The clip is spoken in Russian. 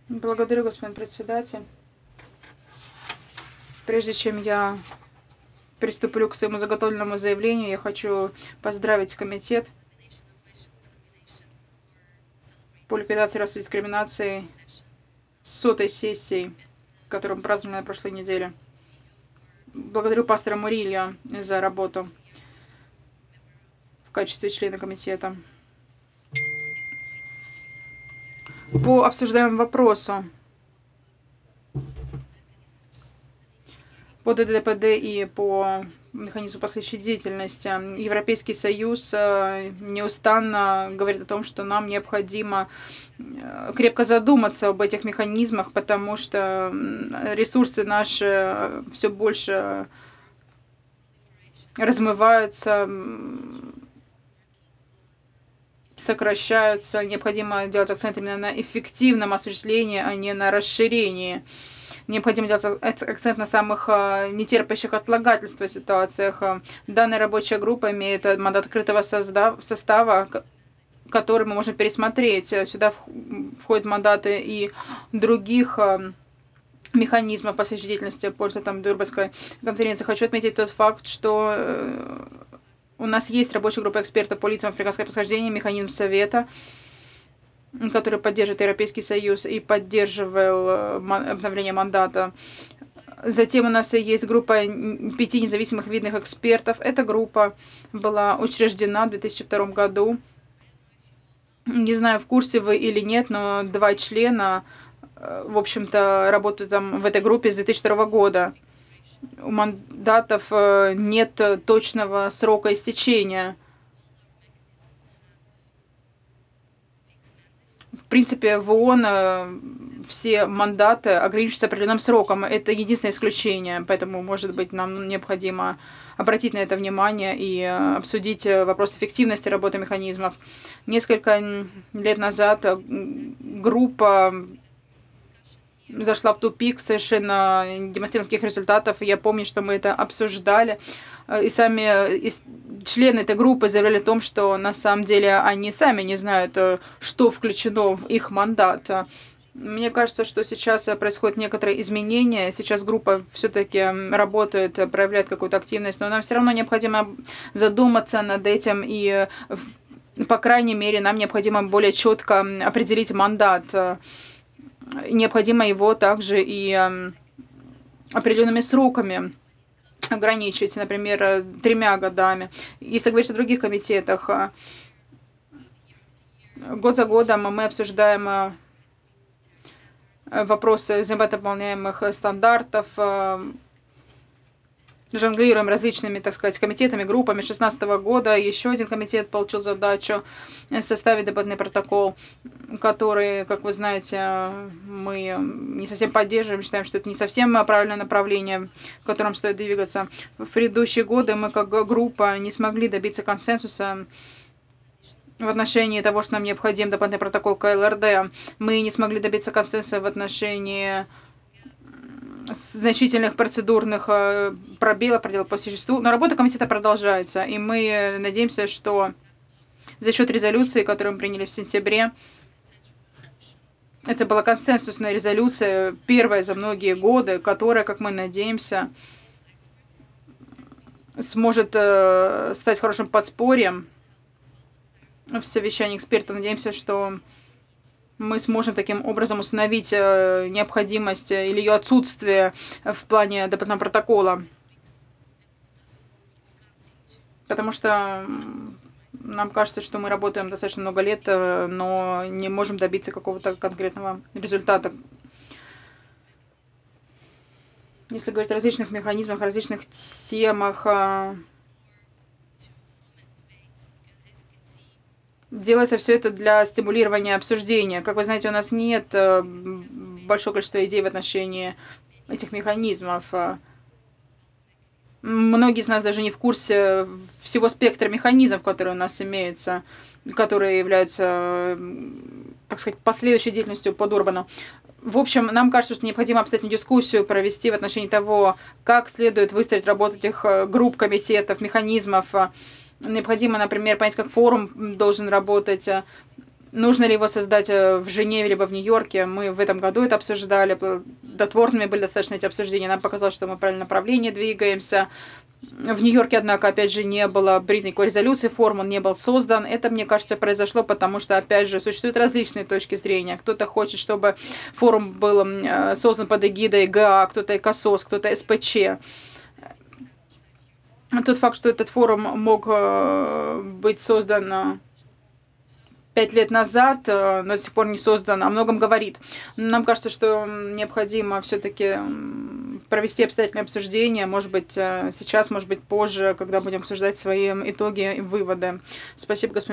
Благодарю, господин председатель. Прежде чем я приступлю к своему заготовленному заявлению, я хочу поздравить комитет по ликвидации расовой дискриминации с сотой сессией, которую мы праздновали на прошлой неделе. Благодарю пастора Мурильо за работу в качестве члена комитета. По обсуждаемому вопросу по ДДПД и по механизму последующей деятельности, Европейский Союз неустанно говорит о том, что нам необходимо крепко задуматься об этих механизмах, потому что ресурсы наши все больше размываются, сокращаются. Необходимо делать акцент именно на эффективном осуществлении, а не на расширении. Необходимо делать акцент на самых нетерпящих отлагательства ситуациях. Данная рабочая группа имеет мандат открытого состава, который мы можем пересмотреть. Сюда входят мандаты и других механизмов последующей деятельности пользы Дурбанской конференции. Хочу отметить тот факт, что у нас есть рабочая группа экспертов по лицам африканского происхождения, механизм совета, который поддерживает Европейский Союз и поддерживал обновление мандата. Затем у нас есть группа 5 независимых видных экспертов. Эта группа была учреждена в 2002 году. Не знаю, в курсе вы или нет, но 2 члена, в общем-то, работают в этой группе с 2002 года. У мандатов нет точного срока истечения. В принципе, в ООН все мандаты ограничиваются определенным сроком. Это единственное исключение, поэтому, может быть, нам необходимо обратить на это внимание и обсудить вопрос эффективности работы механизмов. Несколько лет назад группа зашла в тупик, совершенно демонстрируя никаких результатов. Я помню, что мы это обсуждали. И сами члены этой группы заявляли о том, что на самом деле они сами не знают, что включено в их мандат. Мне кажется, что сейчас происходят некоторые изменения. Сейчас группа все-таки работает, проявляет какую-то активность, но нам все равно необходимо задуматься над этим и, по крайней мере, нам необходимо более четко определить мандат. Необходимо его также и определенными сроками ограничить, например, 3 годами. Если говорить о других комитетах, год за годом мы обсуждаем вопросы взаимодополняемых стандартов, жонглируем различными, так сказать, комитетами, группами. 2016 года еще один комитет получил задачу составить дополнительный протокол, который, как вы знаете, мы не совсем поддерживаем, считаем, что это не совсем правильное направление, в котором стоит двигаться. В предыдущие годы мы как группа не смогли добиться консенсуса в отношении того, что нам необходим дополнительный протокол к ЛРД. Мы не смогли добиться консенсуса в отношении значительных процедурных проделов по существу. Но работа комитета продолжается, и мы надеемся, что за счет резолюции, которую мы приняли в сентябре, это была консенсусная резолюция, первая за многие годы, которая, как мы надеемся, сможет стать хорошим подспорьем в совещании экспертов. Надеемся, что мы сможем таким образом установить необходимость или ее отсутствие в плане дополнительного протокола. Потому что нам кажется, что мы работаем достаточно много лет, но не можем добиться какого-то конкретного результата. Если говорить о различных механизмах, различных темах, делается все это для стимулирования обсуждения. Как вы знаете, у нас нет большого количества идей в отношении этих механизмов. Многие из нас даже не в курсе всего спектра механизмов, которые у нас имеются, которые являются, так сказать, последующей деятельностью по Дурбану. В общем, нам кажется, что необходимо обстоятельную дискуссию провести в отношении того, как следует выстроить работу этих групп, комитетов, механизмов. Необходимо, например, понять, как форум должен работать. нужно ли его создать в Женеве либо в Нью-Йорке. Мы в этом году это обсуждали, плодотворными были достаточно эти обсуждения. Нам показалось, что мы в правильном направлении двигаемся. В Нью-Йорке, однако, опять же, не было принято никакой резолюции, форум он не был создан. Это, мне кажется, произошло, потому что, опять же, существуют различные точки зрения. Кто-то хочет, чтобы форум был создан под эгидой ГА, кто-то ЭКОСОС, кто-то СПЧ. Тот факт, что этот форум мог быть создан 5 лет назад, но до сих пор не создан, о многом говорит. Нам кажется, что необходимо все-таки провести обстоятельное обсуждение, может быть, сейчас, может быть, позже, когда будем обсуждать свои итоги и выводы. Спасибо, господин